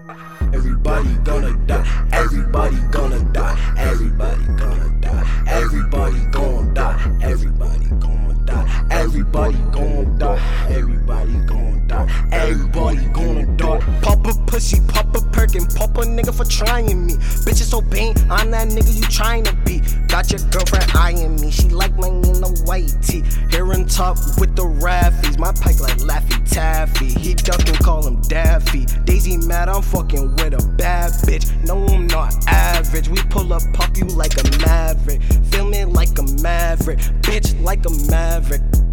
Everybody gonna die. Everybody gonna die. Everybody gonna die. Everybody gonna die. Everybody gonna die. Everybody gonna die. Everybody gonna die. Everybody gonna die. Pop a pussy, pop a perk, and pop a nigga for trying me. Bitches so bang, I'm that nigga you trying to be. Got your girlfriend eyeing me. She like my in the white tee. Here on top with the raffies. My pike like Laffy Taffy. He duck and call him Daffy. Daisy mad, I'm fucking with a bad bitch. No, I'm not average. We pull up, pop you like a maverick. Feel me like a maverick. Bitch like a maverick.